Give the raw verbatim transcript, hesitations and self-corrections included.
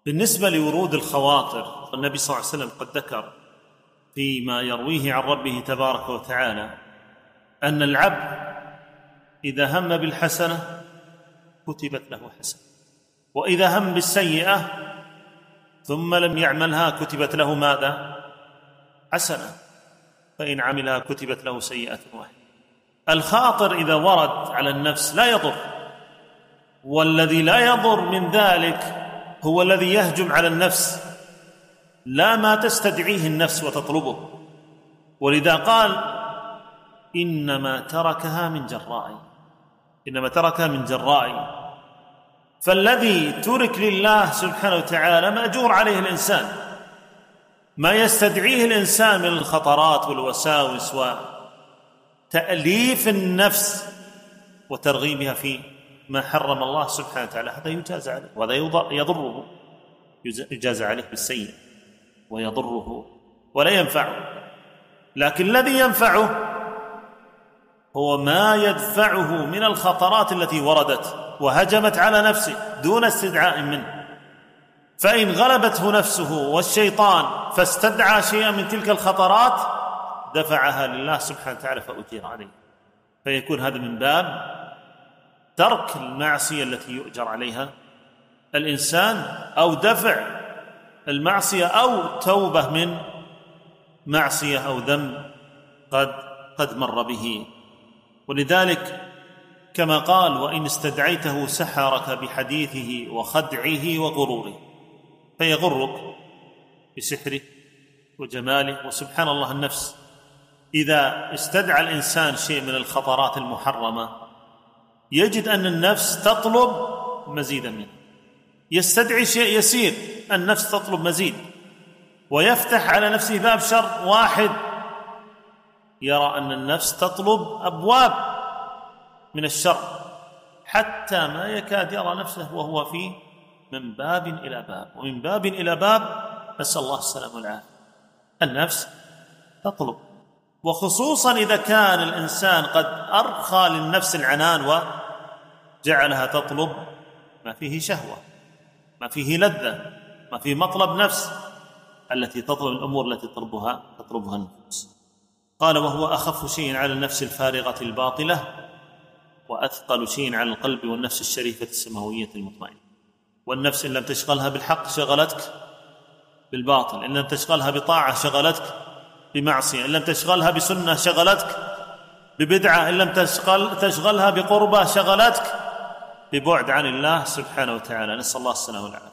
بالنسبة لورود الخواطر، النبي صلى الله عليه وسلم قد ذكر فيما يرويه عن ربه تبارك وتعالى أن العبد إذا هم بالحسنة كتبت له حسنة، وإذا هم بالسيئة ثم لم يعملها كتبت له ماذا؟ حسنة، فإن عملها كتبت له سيئة واحدة. الخاطر إذا ورد على النفس لا يضر، والذي لا يضر من ذلك هو الذي يهجم على النفس، لا ما تستدعيه النفس وتطلبه. ولذا قال إنما تركها من جرائي، إنما تركها من جرائي. فالذي ترك لله سبحانه وتعالى مأجور عليه الإنسان، ما يستدعيه الإنسان من الخطرات والوساوس وتأليف النفس وترغيبها في ما حرم الله سبحانه وتعالى، هذا يجاز عليه، وهذا يضره، يجاز عليه بالسيء ويضره ولا ينفعه. لكن الذي ينفعه هو ما يدفعه من الخطرات التي وردت وهجمت على نفسه دون استدعاء منه. فإن غلبته نفسه والشيطان فاستدعى شيئا من تلك الخطرات دفعها لله سبحانه وتعالى فأجير عليه، فيكون هذا من باب ترك المعصية التي يؤجر عليها الإنسان، أو دفع المعصية، أو توبة من معصية أو ذنب قد قد مر به. ولذلك كما قال وإن استدعيته سحرك بحديثه وخدعه وغروره، فيغرك بسحره وجماله. وسبحان الله، النفس إذا استدعى الإنسان شيء من الخطرات المحرمة يجد أن النفس تطلب مزيدا منه، يستدعي شيء يسير النفس تطلب مزيد، ويفتح على نفسه باب شر واحد يرى أن النفس تطلب أبواب من الشر، حتى ما يكاد يرى نفسه وهو في من باب إلى باب ومن باب إلى باب، نسأل الله السلامة والعافية. النفس تطلب، وخصوصا إذا كان الإنسان قد أرخى للنفس العنان وجعلها تطلب ما فيه شهوة، ما فيه لذة، ما فيه مطلب نفس التي تطلب الأمور التي تطلبها تطلبها النفس. قال وهو أخف شيء على النفس الفارغة الباطلة، وأثقل شيء على القلب والنفس الشريفة السماوية المطمئنة. والنفس إن لم تشغلها بالحق شغلتك بالباطل، إن لم تشغلها بطاعة شغلتك بمعصية، إن لم تشغلها بسنة شغلتك ببدعة، إن لم تشغل تشغلها بقربة شغلتك ببعد عن الله سبحانه وتعالى. نسأل الله السلامة والعافية.